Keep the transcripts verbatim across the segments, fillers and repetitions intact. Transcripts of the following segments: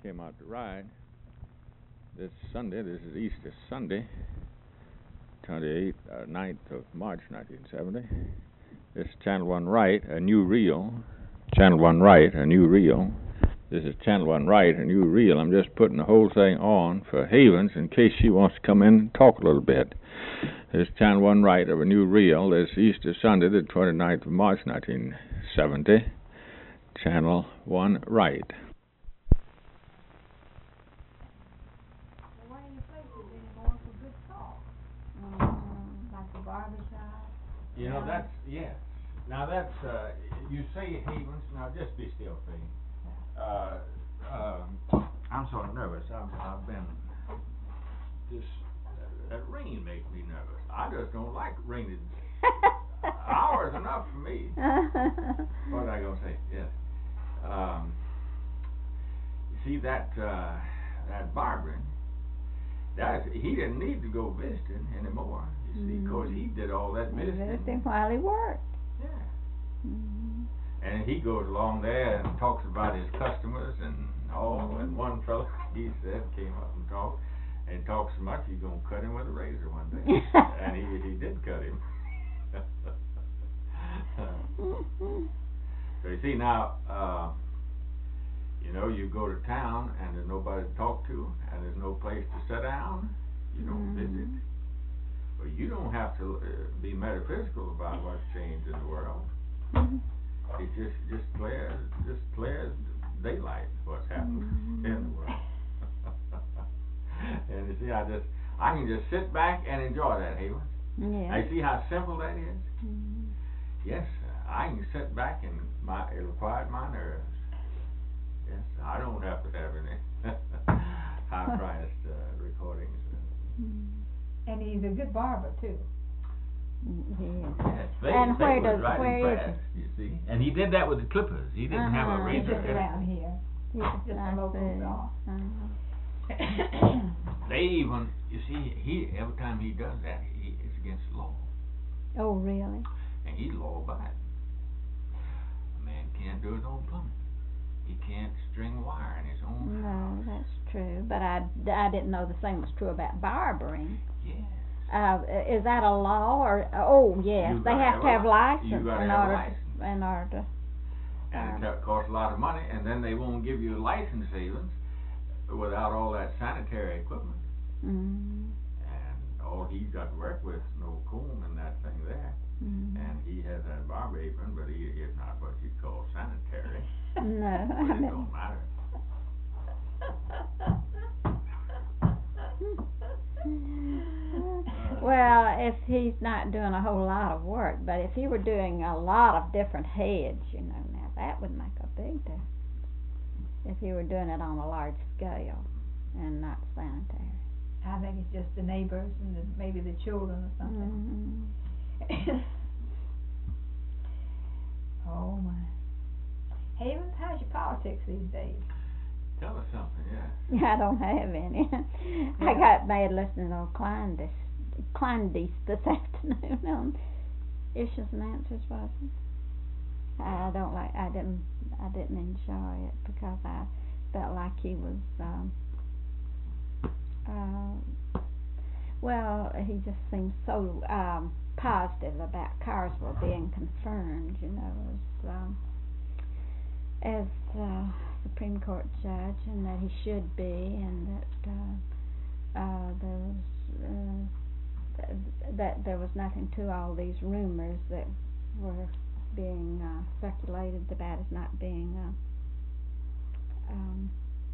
came out to ride this Sunday. This is Easter Sunday, twenty-eighth, uh, ninth of March, nineteen seventy. This is Channel One Right, a new reel. Channel One Right, a new reel. This is Channel One Right, a new reel. I'm just putting the whole thing on for Havens in case she wants to come in and talk a little bit. This is Channel One Right of a new reel. This Easter Sunday, the twenty-ninth of March, nineteen seventy. Channel One Right. Why do you play this anymore for good talk? Um, like the barbershop? You know, that's, yes. Now that's, uh, you say Havens, now just be still, please. Uh, um, I'm so nervous. I've, I've been, this, uh, that rain makes me nervous. I just don't like raining. Hours enough for me. What was I going to say? Yes. Um, you see that, uh, that barbering, that, he didn't need to go visiting anymore, you see, because he did all that visiting. Visiting while he worked. Yeah. Mm-hmm. And he goes along there and talks about his customers and all, mm-hmm. and one fellow, he said, came up and talked, and talked so much he's going to cut him with a razor one day. And he, he did cut him. So you see now, uh, you know, you go to town and there's nobody to talk to and there's no place to sit down, you don't mm-hmm. visit. But you don't have to uh, be metaphysical about what's changed in the world. Mm-hmm. It just just clear just clear daylight what's happening mm-hmm. in the world. And you see, I just I can just sit back and enjoy that, Havens. Yeah. I see how simple that is. Mm-hmm. Yes, I can sit back and my it'll quiet my nerves. Yes, I don't have to have any high-priced uh, recordings. Mm-hmm. And he's a good barber too. Yeah. Yes, they, and they where does right where fast, is you see? And he did that with the clippers. He didn't uh-huh. have a razor. He's just around here. He's just a local dog. Uh-huh. They even, you see, he every time he does that, he it's against the law. Oh, really? And he's law-abiding. A man can't do his own plumbing. He can't string wire in his own no, house. No, that's true. But I, I didn't know the same was true about barbering. Yes. Uh, is that a law or? Oh, yes. You they have, have to have a license you gotta in have order a license. in order to. And it costs a lot of money, and then they won't give you a license even without all that sanitary equipment. Mm-hmm. And all he's got to work with is no comb and that thing there. Mm-hmm. And he has that barber apron, but he is not what you'd call sanitary. No, but I it don't matter. Well, if he's not doing a whole lot of work, but if he were doing a lot of different heads, you know, now that would make a big difference. If he were doing it on a large scale and not sanitary. I think it's just the neighbors and the, maybe the children or something. Mm-hmm. Oh my. Havens, how's your politics these days? Tell us something, yeah. I don't have any. Yeah. I got mad listening to Kleindienst, Kleindienst this afternoon on Issues and Answers, wasn't it? I don't like. I didn't. I didn't enjoy it because I felt like he was. Um, uh, well, he just seemed so um, positive about Carswell being confirmed. You know, as um, as. Uh, Supreme Court judge, and that he should be, and that uh, uh, there was uh, th- that there was nothing to all these rumors that were being uh, circulated about his not being uh, um,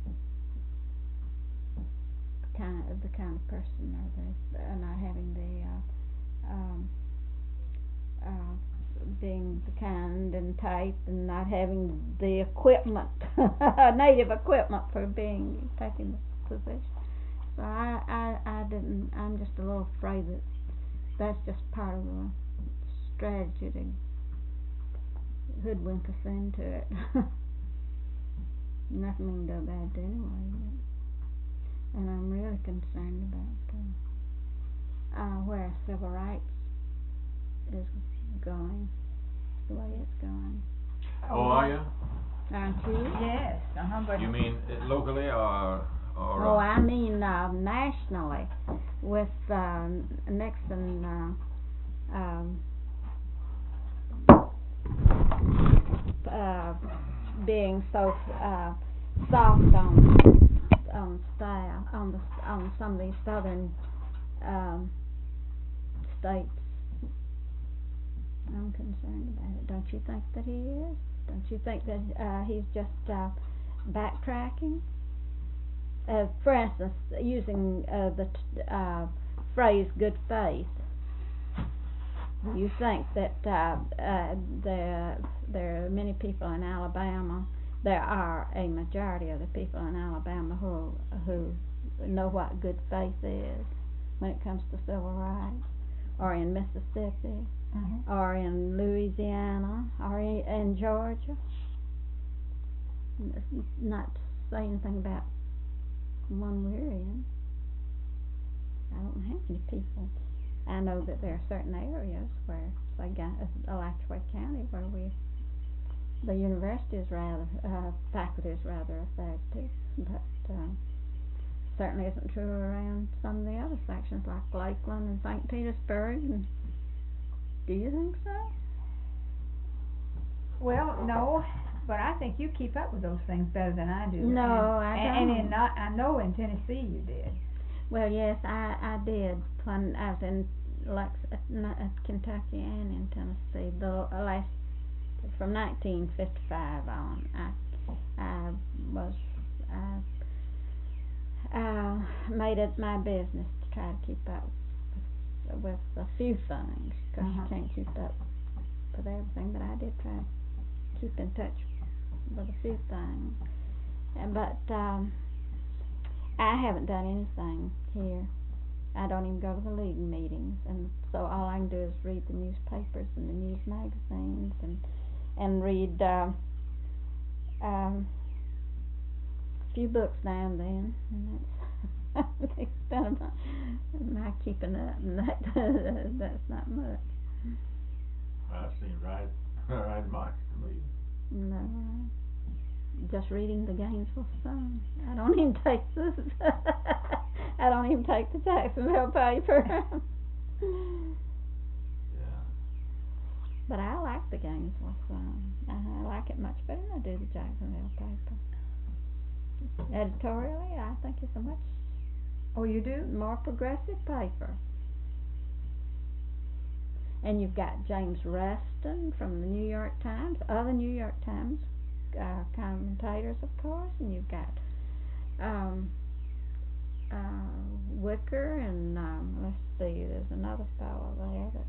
kind of the kind of person, or the uh, not having the uh, um, uh, being the kind and type, and not having the equipment, native equipment for being taking the position. So I, I, I didn't. I'm just a little afraid that that's just part of the strategy to hoodwink us into it. Nothing we can do about it anyway. And I'm really concerned about uh, uh, where civil rights is going, the way it's going. Oh, are you? aren't you? Yes, uh-huh, but. You mean uh, locally or, or? Oh, uh, I mean, uh, nationally, with, uh, Nixon, uh, um, uh, being so, uh, soft on, on style, on the, on some of these southern, um, states. I'm concerned about it. Don't you think that he is? Don't you think that, uh, he's just, uh, backtracking? Uh, for instance, using, uh, the, t- uh, phrase good faith. Do you think that, uh, uh, there, there are many people in Alabama, there are a majority of the people in Alabama who, who know what good faith is when it comes to civil rights, or in Mississippi, Mhm. or in Louisiana, or i- in Georgia? N- Not to say anything about one we're in. I don't know how many people. I know that there are certain areas where, like uh, Alachua County, where we, the university is rather, uh, faculty is rather effective, but, uh, certainly isn't true around some of the other sections like Lakeland and Saint Petersburg. And do you think so? Well, no, but I think you keep up with those things better than I do. No, and, I and, don't. And in not, I know in Tennessee you did. Well, yes, I, I did when I was in Lex, uh, n- uh, Kentucky and in Tennessee. The uh, last from nineteen fifty-five on, I I was I uh, made it my business to try to keep up with, with a few things, because Uh-huh. you can't keep up with everything. But I did try to keep in touch with a few things. Uh, but um, I haven't done anything here. I don't even go to the league meetings, and so all I can do is read the newspapers and the news magazines, and and read uh, um, a few books now and then, and that's the extent of my, my keeping up, and that that's not much. That seems right, right much to me. No, just reading the Gainesville Sun. I don't even take the I don't even take the Jacksonville paper. Yeah. But I like the Gainesville Sun. I, I like it much better than I do the Jacksonville paper. Editorially, I think it's a much Oh, you do? more progressive paper. And you've got James Reston from the New York Times, other New York Times uh, commentators, of course, and you've got um, uh, Wicker, and um, let's see, there's another fellow there that,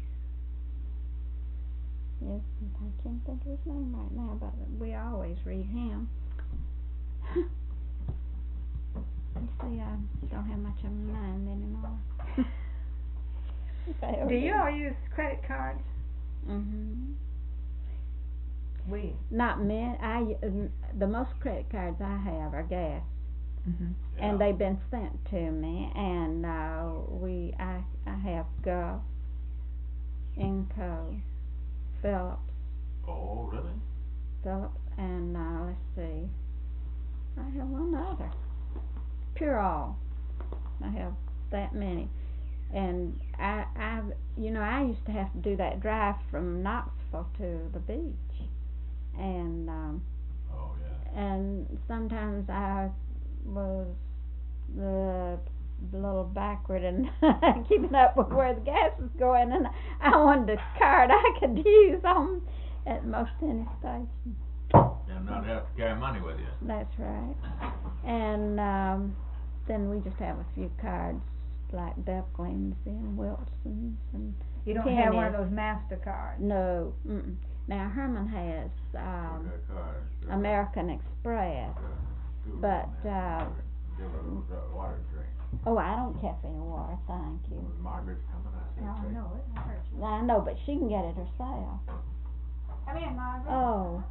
yes, I can't think of his name right now, but we always read him. You see, I don't have much of a mind anymore. Do you all use credit cards? Mhm. We. Not many. I um, the most credit cards I have are gas, Mhm. Yeah. and they've been sent to me. And uh, we, I, I have Gulf, Inco, Phillips, Oh, really? Phillips, and uh, let's see, I have one other, Pure All. I have that many. And I, I, you know, I used to have to do that drive from Knoxville to the beach, and um, Oh, yeah. and sometimes I was the little backward in keeping up with where the gas was going, and I wanted a card I could use on at most any station. And not have to carry money with you. That's right. And um, then we just have a few cards like Buckley's and Wilson's and You don't have one of Penny's. those MasterCards? No. Mm-mm. Now Herman has um, Okay, cards. Uh, American Express, uh, two of but them there. uh, Give her those uh, water drinks. oh, I don't care for any water, thank you. Was Margaret's coming? I said, No, I take- know it. I heard you. I know, but she can get it herself. Come in, Margaret. Oh,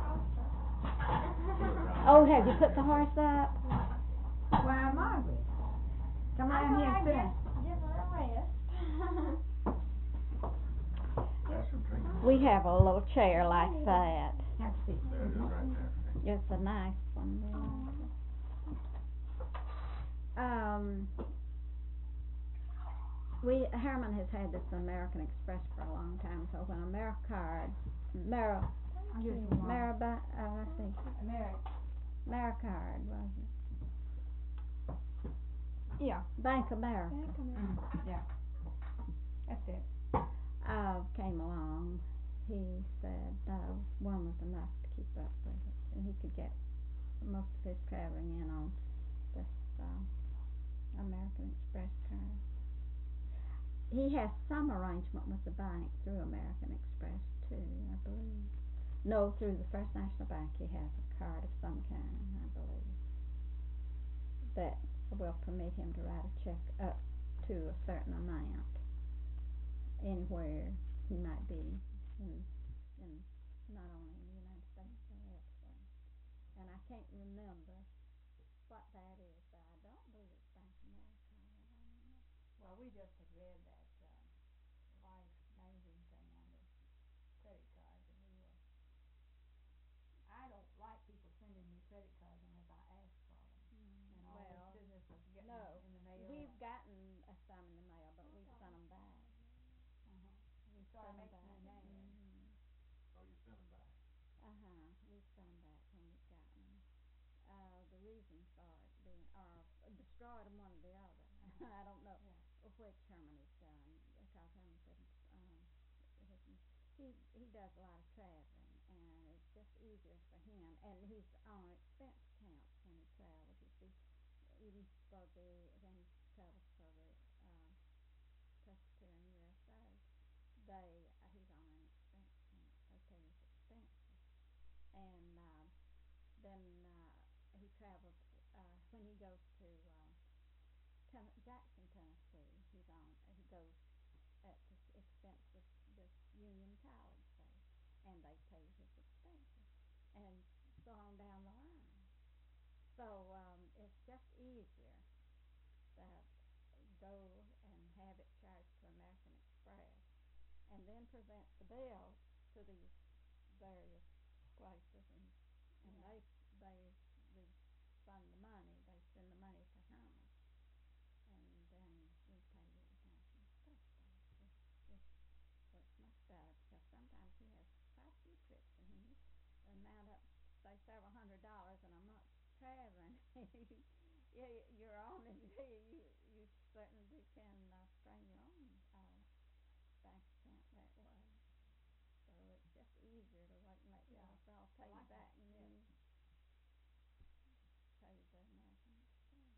put it down oh, there. have you put the horse up? Why, Margaret? Come around here and sit down. Give her a rest. That's some drinks. We have a little chair like that. Have a seat. There it is right there. It's a nice one. We like it. Um, we Herman has had this American Express for a long time. So when AmeriCard, Mer, Just one. Merib, uh, let's see, America. AmeriCard was it? Yeah, Bank America. Bank America. Yeah. That's it. Uh, came along. He said uh, one was enough to keep up with it, and he could get most of his traveling in on this uh, American Express card. He has some arrangement with the bank through American Express too, I believe. No, through the First National Bank he has a card of some kind, I believe, that will permit him to write a check up to a certain amount anywhere he might be in, in not only in the United States but elsewhere. And I can't remember what that is, but I don't believe it's Bank America. I don't know. Well, we just had read that um, Life magazine thing on the credit cards, and we were. I don't like people sending me credit cards unless I ask for them. Mm, And all well, this business of getting no, them in the mail. we've gotten uh, some in the mail, but we've sent them back. Uh-huh. We started Sent 'em making back. them now. Mm-hmm. Oh, you sent them back? Uh-huh, we've sent them back when we've gotten them. Uh, the reason for it being, or destroyed them, one or the other. Uh-huh. I don't know Yeah. which Herman has done, because Herman said, um, his, he he does a lot of traveling, and it's just easier for him. And he's on expense accounts when he travels. You see, even for the when he travels for the uh, Presbyterian U S A, they uh, he's on an expense account. They pay his expenses, and uh, then uh, he travels uh, when he goes to uh, Ten- Jackson, Tennessee. He's on. Uh, he goes at the expense of this Union College, say, and they pay his expenses, and so on down the line. So um, it's just easier to go and have it charged to American Express, and then present the bill to these various places, and and Yeah. they they refund the money. They send the money to Herman, and then we pay the American Express bill. It's, it's works much better, because sometimes he has quite a few trips, and when you amount up, say, several hundred dollars in a month traveling, you, you're on it. You you certainly can uh, strain your own uh, bank account that way. So it's just easier to wait and let the Yeah. other fellow pay Well, I you back, think, and then yeah. you pay the American Express.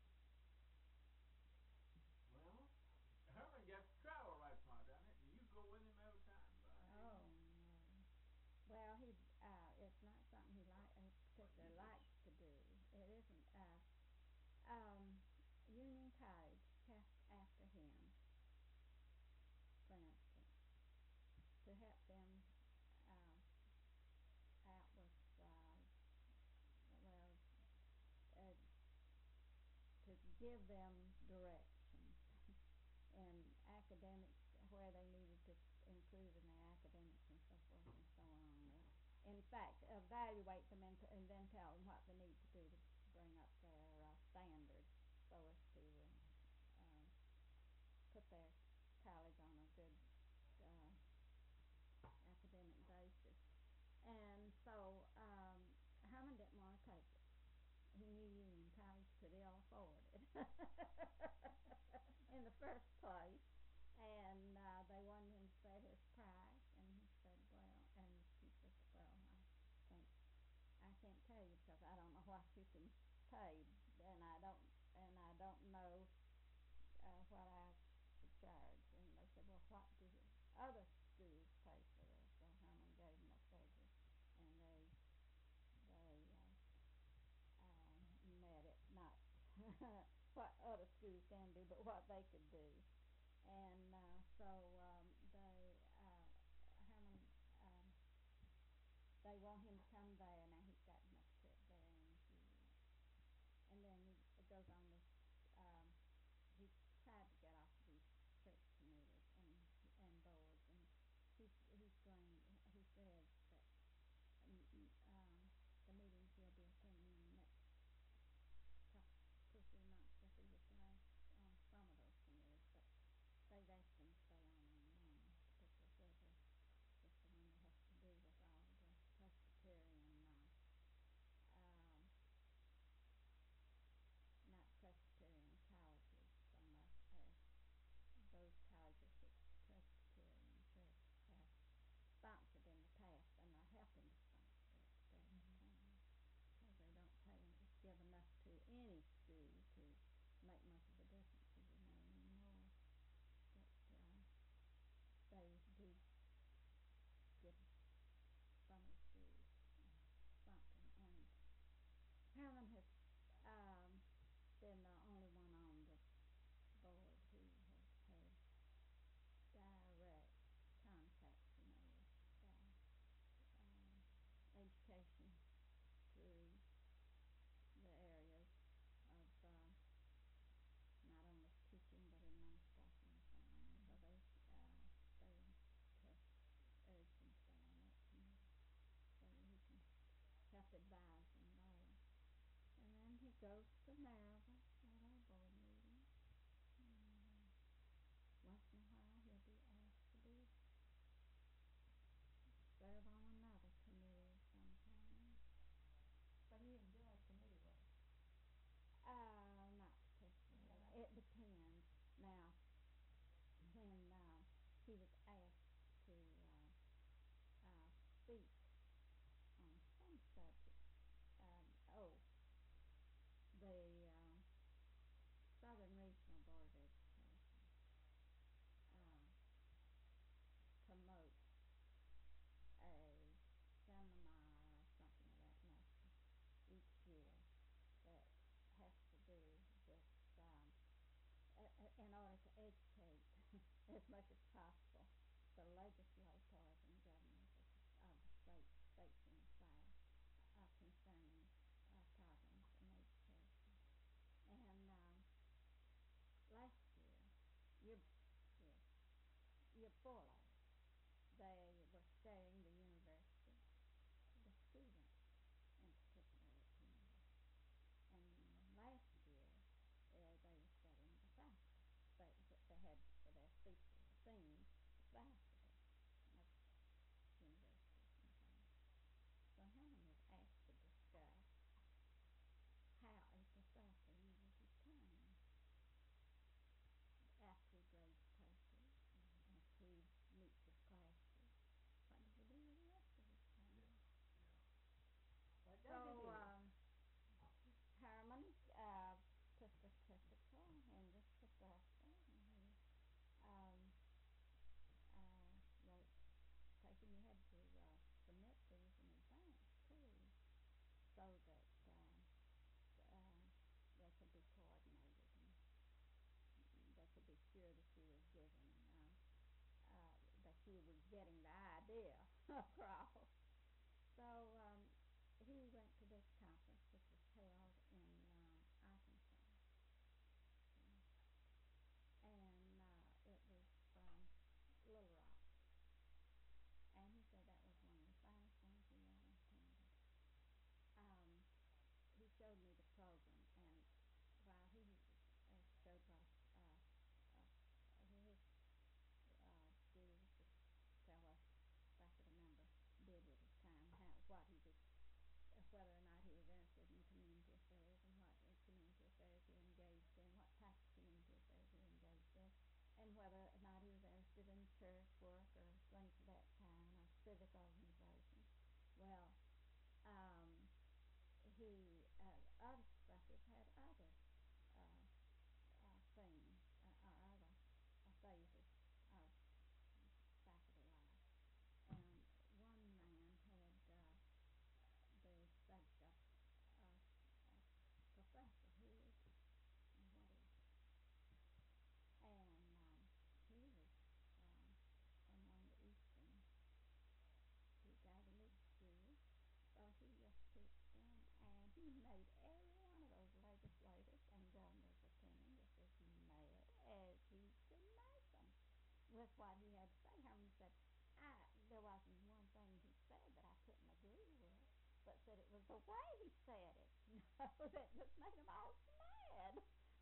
Well, Herman gets to travel right smart, doesn't it? Do you go with him every time? Uh, Oh no. Well, he uh, it's not something he like he particularly likes to do. It isn't. Uh, um, Union College kept after him, for instance, to help them uh, out with uh, well, uh, to give them directions in academics where they needed to improve in their academics and so forth and so on. In fact, evaluate them and, t- and then tell them what they need to do to bring up their uh, standards so as to uh, uh, put their college on a good uh, academic basis. And so um, Herman didn't want to take it. He knew Union College could ill afford it in the first place, and uh, they wanted him to set his price, and he said, well, and he said, well, I can't, I can't tell you, because I don't know what you can pay, and I don't, and I don't know uh, what I should charge. And they said, well, what do other schools pay for this? So Herman gave them a figure, and they, they. Uh, Um, met it, not what other schools can do, but what they could do. And uh, so um, they, uh, Herman, um, they want him to come there. Now he's got enough trip there in a few weeks. And then he goes on this, um, he tried to get off these church committees and and boards, and he's, he's going, he said that um, um, the meeting as much as possible the legislators and governors of the, of the state, states in the South uh, concerning uh, problems in education. And um, last year, year, yes, year before last, they were studying the university, the students in particular at the university. And last year, uh, they were studying the faculty. They, they had for their thesis theme the faculty of universities and things. So Herman was asked to discuss how a professor uses his time after he grades papers and after he meets his classes. What does he do with the rest of his time? Yeah, yeah. What does So he do? um, Herman uh, took the typical in this professor, and he um, uh, wrote taking you had to uh, submit these in advance too, so that um, uh, they could be coordinated and they could be sure that you were given uh, uh, that you were getting the idea across. So um, he went to this conference, which was held in uh, Arkansas, and uh, it was um, Little Rock. And he said that was one of the finest ones he ever attended. Um, he showed me the program, and while he uh, showed what uh, uh, his uh, deal was to tell us faculty member did with his time, how what he did, uh, whether or not he was interested in community affairs and what uh, community affairs he engaged in, what type of community affairs he engaged in, and whether or not he was interested in church work or things of that kind or civic organizations. Well, um, he uh, other professors had other uh, uh, things uh, or other uh, phases of faculty life, and one man had uh, the subject of uh, uh, professor. Who is he? And what is he? And um, he was um, from one of the eastern Greek Ivy League schools. So he just pitched in, and he made every one of those legislators and governors attending just as mad as he could make them with what he had to say. Herman said, I, there wasn't one thing he said that I couldn't agree with, but said it was the way he said it, you know, that just made them all mad.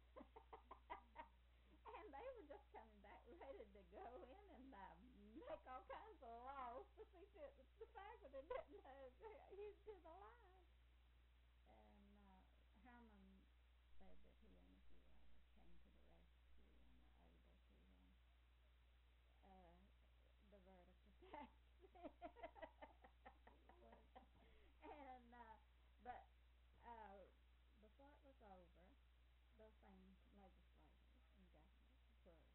And they were just coming back ready to go in and uh, make all kinds of laws to see that the faculty didn't uh, heed to the line. And uh, Herman said that he and a few others came to the rescue and were able to uh, uh, divert a catastrophe. and uh, but uh, before it was over, those same legislators and governors were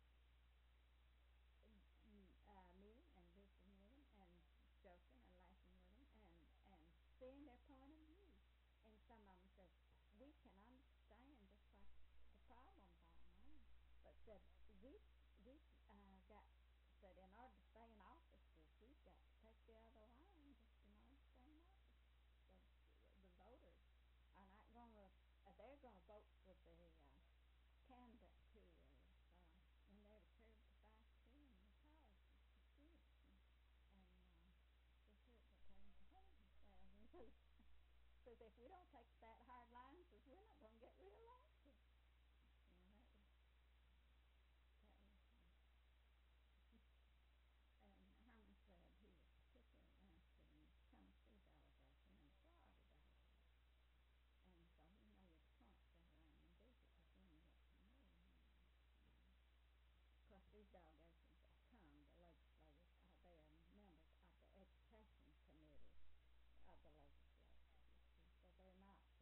uh, meeting and visiting with them and joking and laughing with them and, and seeing their point of view. And some of them said, we can understand just what the problems are now, but said, we we uh, got, said in order to stay in offices, we've got to take the other line just in order to stay in office. So the voters are not going to, uh, they're going to vote for the uh, candidate who is uh, in there to curb the faculty and the policies for students. And, and uh, just heard what President Kennedy says. He says, says, if we don't take that hard line, says, we're not going to get reelected. You know, that was, that was, uh, and Herman said he was particularly interested in the Tennessee delegation and the Florida delegation. And so he made it a point to go around and visit with them and get to know them. And of course, these delegations that come, the legislators, uh, they are members of the education committee of the legislature, you see. So they're not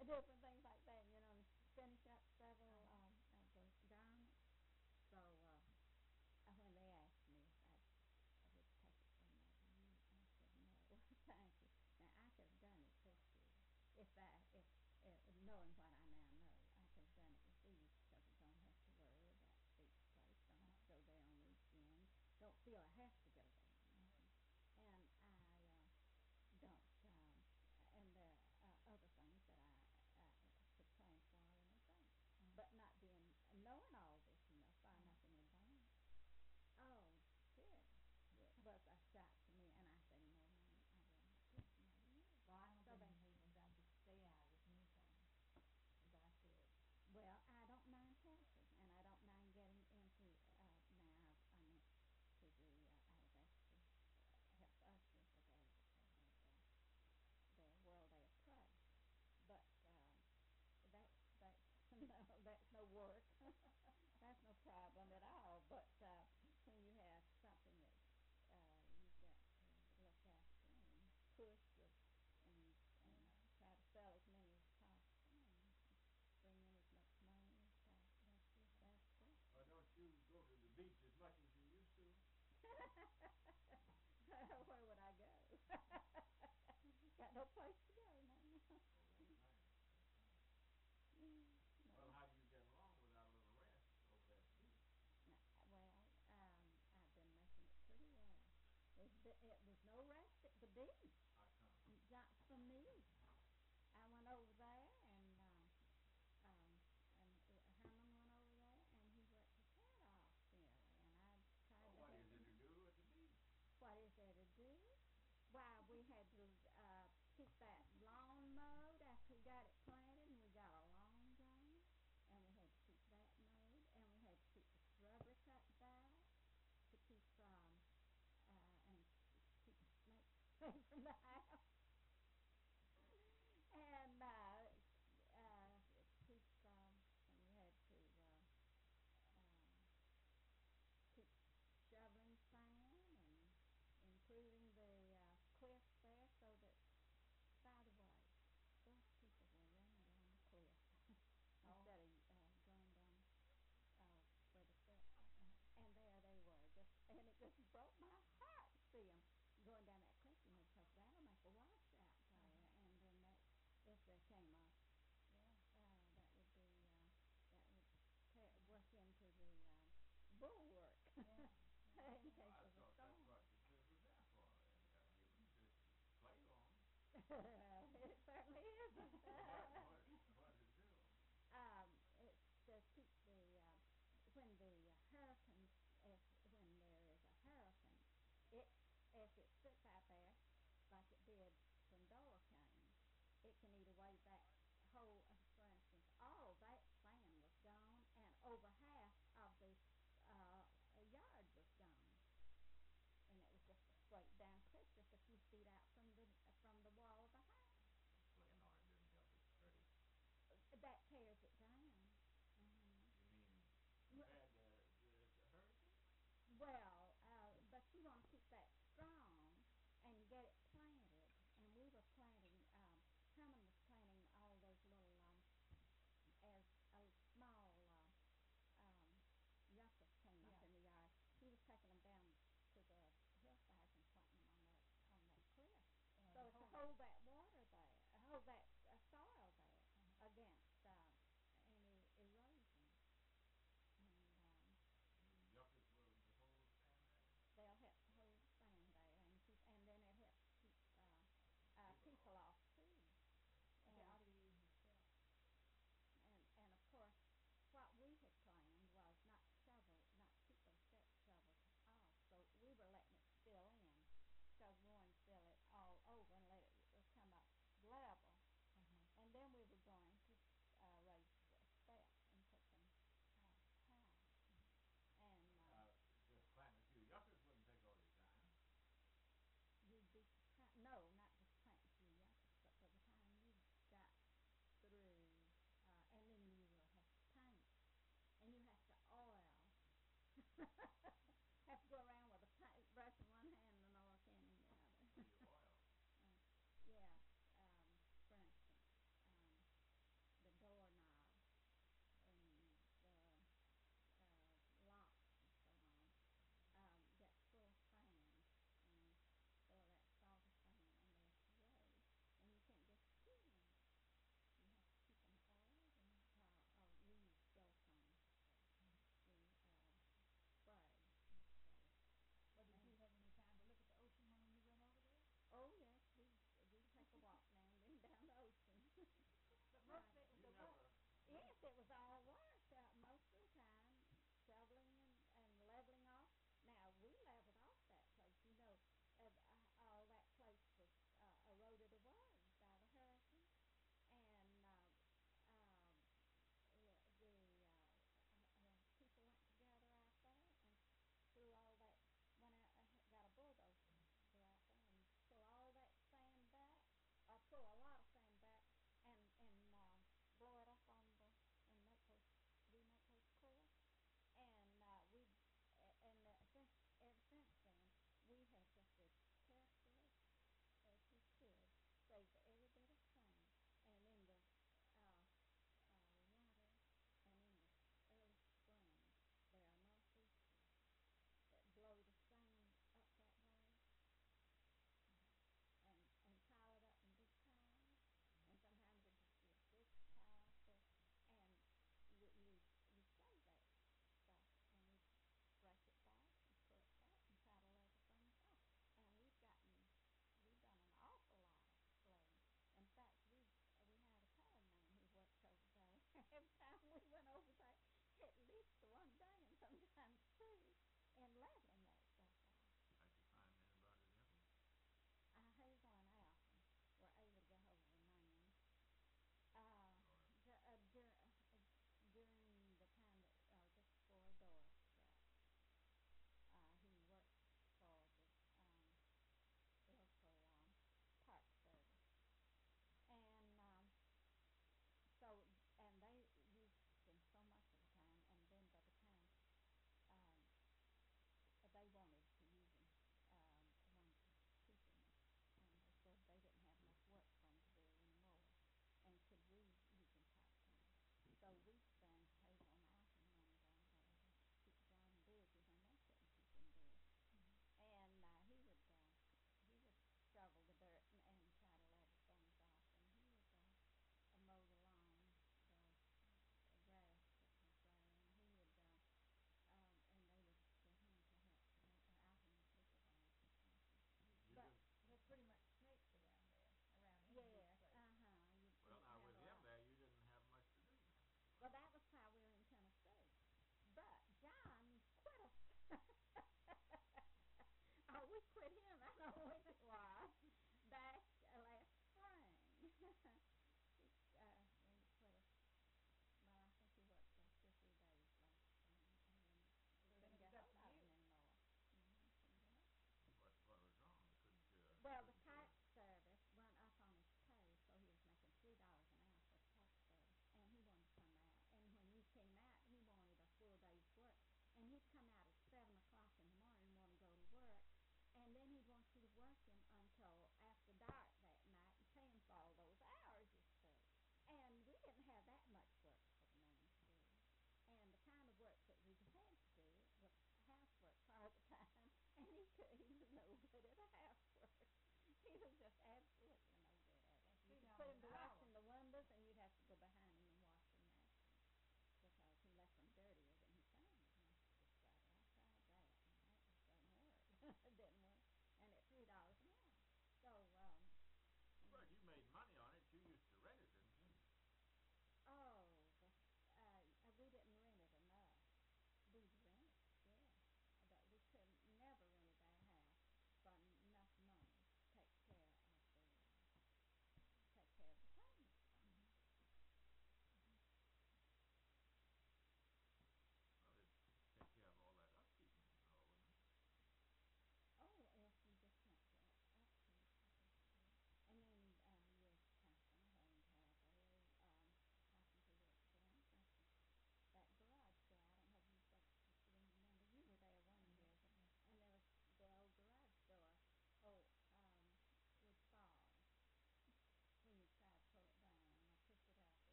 different things like that, you know, and finish up several Uh-huh. um, of the garments. So uh, uh, when they asked me if I, I would take it for another year, I said no, thank you. Now I could have done it this year if I if uh, knowing what I now know, I could have done it with these because I don't have to worry about speech place, don't have to go there on weekends, don't feel I have to go there, Right. and I uh, don't. Um, and there are uh, other things that I, I could plan for in advance, Mhm. but not being knowing all this, you know, far Mhm. enough in advance. Oh, good. It was a shock to me, and I said, no, ma'am, I will not do it another year. Well, I don't So think they- you need to, I just stay out of anything, as I said. Well, I don't mind helping, and I don't mind getting into. Uh, now I went to the. Uh, I was asked to uh, help usher the day that they had uh, their World Day of Prayer, but um, that's that's no that's no work. That's no problem at all. But uh, when you have something that uh, you've got to look after and push or, and and Yeah. try to sell as many as possible and bring in as much money as possible. That's just that's it. Well, don't you go to the beach as much as you used to? Where would I go? Got no place to go now. Oh, that's right. That's right. No. Well, how do you get along without a little rest over there at the beach? No, well, um, I've been making it pretty well. There's been, it was no rest at the beach. How come? Not for me. I went over there and um, um, and Herman went over there and he worked his head off nearly, and I tried Well, to what help is there him. to do at the beach? What is there to do? Why, we had to uh, keep that lawn mowed after we got it planted, and we got a lawn going, and we had to keep that mowed, and we had to keep the shrubbery cut back to keep um uh, and keep the snakes away from the house, and uh, uh, keep um, and we had to uh, um, keep shoveling sand and improving the uh, cliff there so that, by the way, those people were running down the cliff Oh. instead of uh, going down uh, where the steps are. Uh-huh. And there they were, just and it just broke my heart to see them going down that cliff, you know, because that'll make a washout there, Uh-huh. and then that if there came a Yeah. uh, that would be uh, that would tear, work into the uh, bulwark Yeah. in Yeah. case Well, I of a thought that's storm. what the cliff was there for, uh, Havens, is to play on. It certainly isn't. What, what, what does it do? um, it's to keep the uh, when the hurricanes, if when there is a hurricane, it if it sits out there like it did when Dora came, it can either wave that whole, uh, for instance, all that sand was gone, and over half of the uh, yard was gone, and it was just a straight down cliff, just a few feet out from the uh, from the wall of the house. Playing on it didn't help it.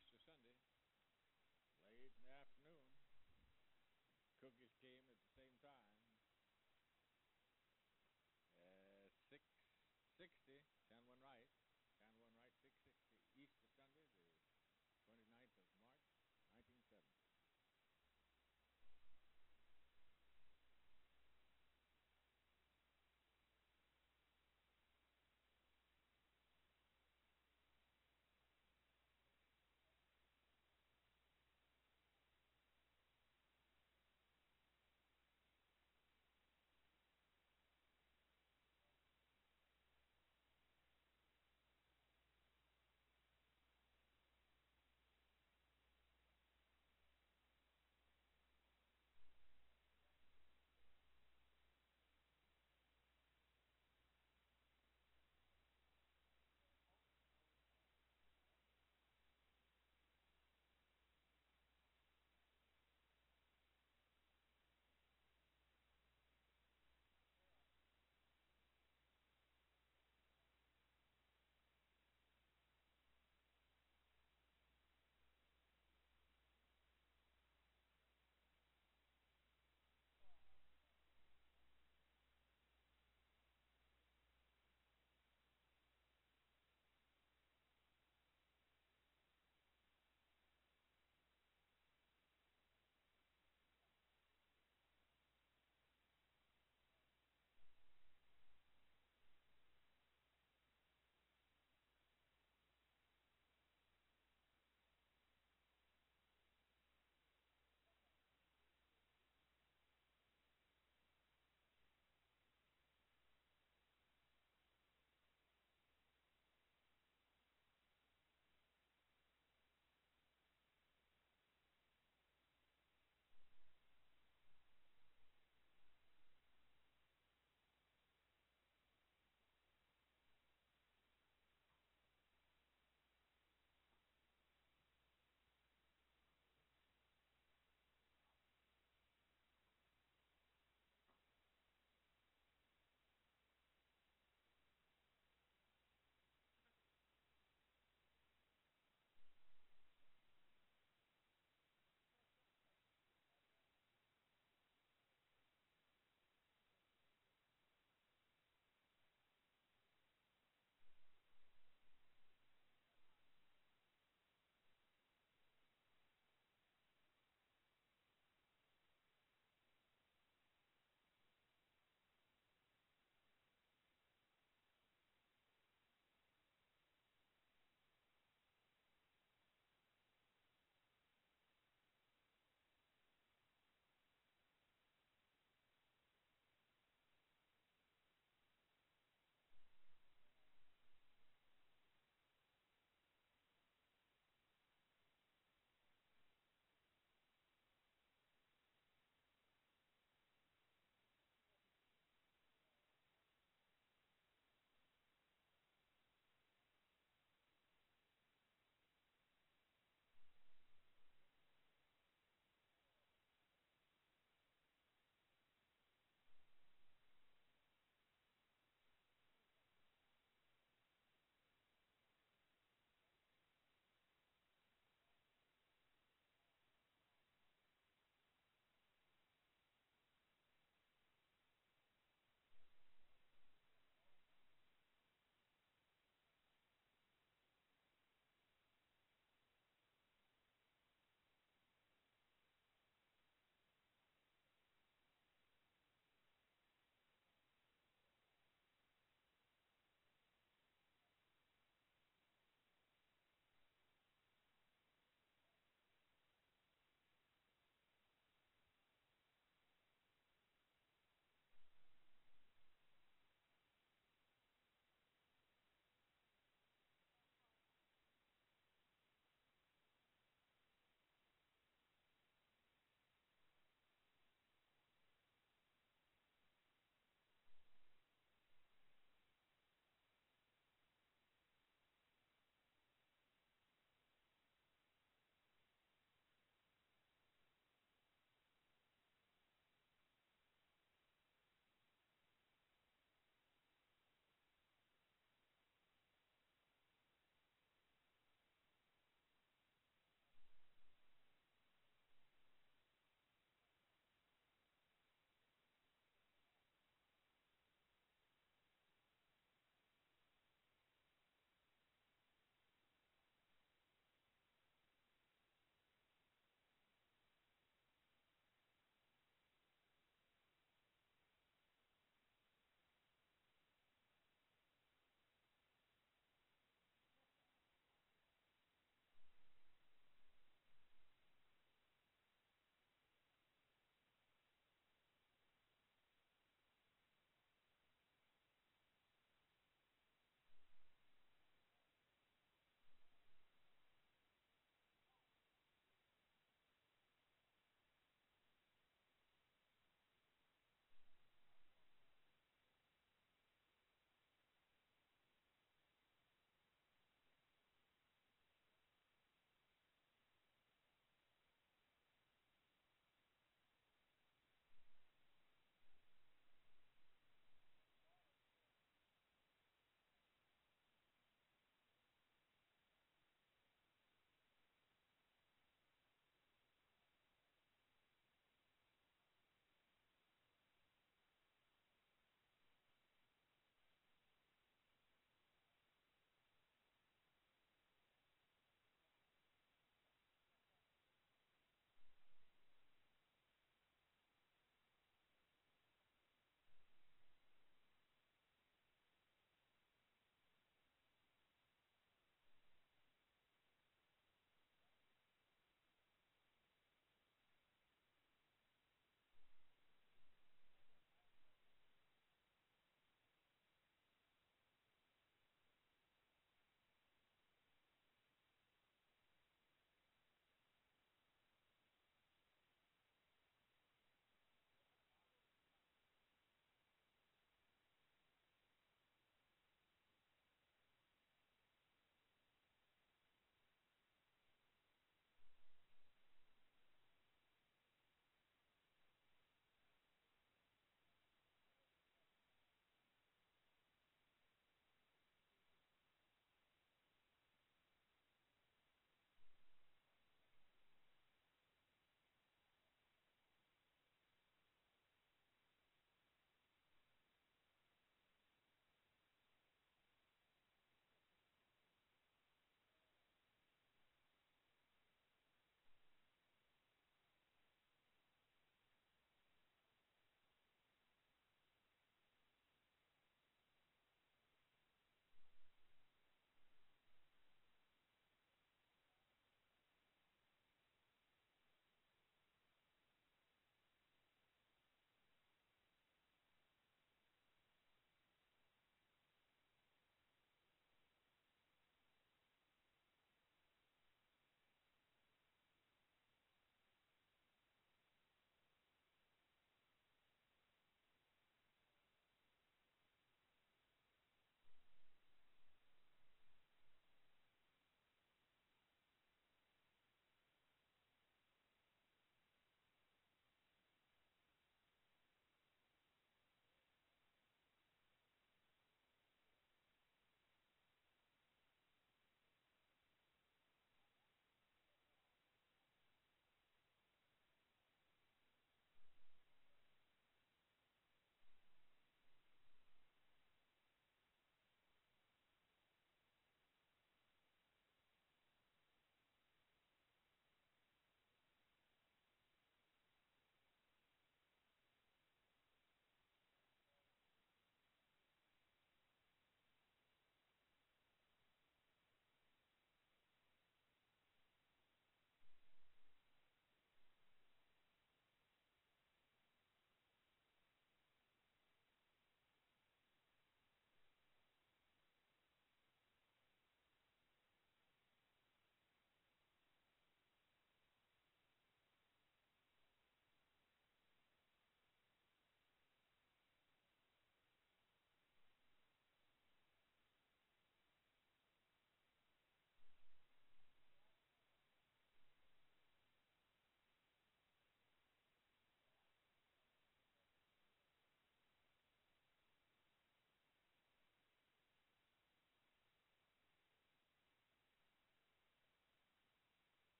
Easter Sunday, late in the afternoon.